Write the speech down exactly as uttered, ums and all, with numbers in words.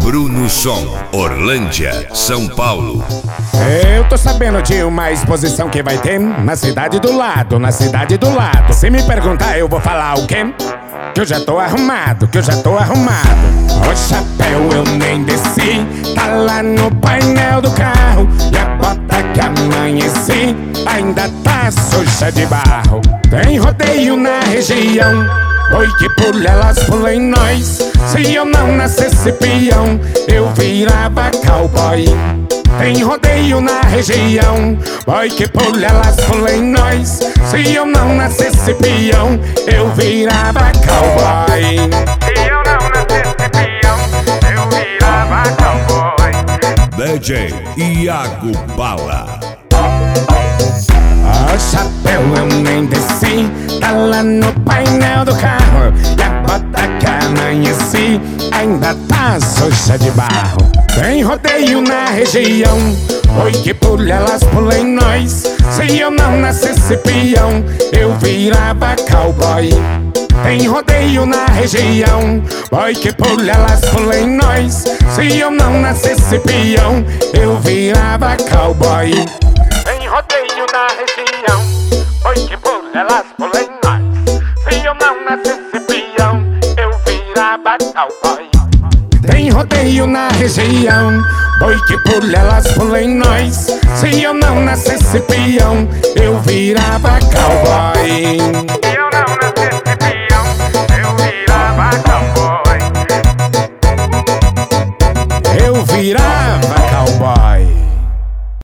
Bruno Som, Orlândia, São Paulo. Eu tô sabendo de uma exposição que vai ter na cidade do lado, na cidade do lado. Se me perguntar eu vou falar o quê? Que eu já tô arrumado, que eu já tô arrumado. O chapéu eu nem desci, tá lá no painel do carro. E a bota que amanheci ainda tá suja de barro. Tem rodeio na região, oi que pula elas pula em nós. Se eu não nascesse peão, eu virava cowboy. Tem rodeio na região, boy que pula elas pula em nós. Se eu não nascesse peão, eu virava cowboy. Se eu não nascesse peão, eu virava cowboy. D J Iago Bala. O chapéu eu nem desci, tá lá no painel do carro. E a bota que amanheci ainda tá suja de barro. Tem rodeio na região, oi que pula elas pula em nós. Se eu não nascesse peão, eu virava cowboy. Tem rodeio na região, oi que pula elas pula em nós. Se eu não nascesse peão, eu virava cowboy. Tem rodeio na região, oi que pula elas pula em nós. Se eu não nascesse peão, eu virava cowboy. Tem rodeio na região, oi que pula elas pula em nós. Se eu não nascesse peão, eu virava cowboy. Se eu não nascesse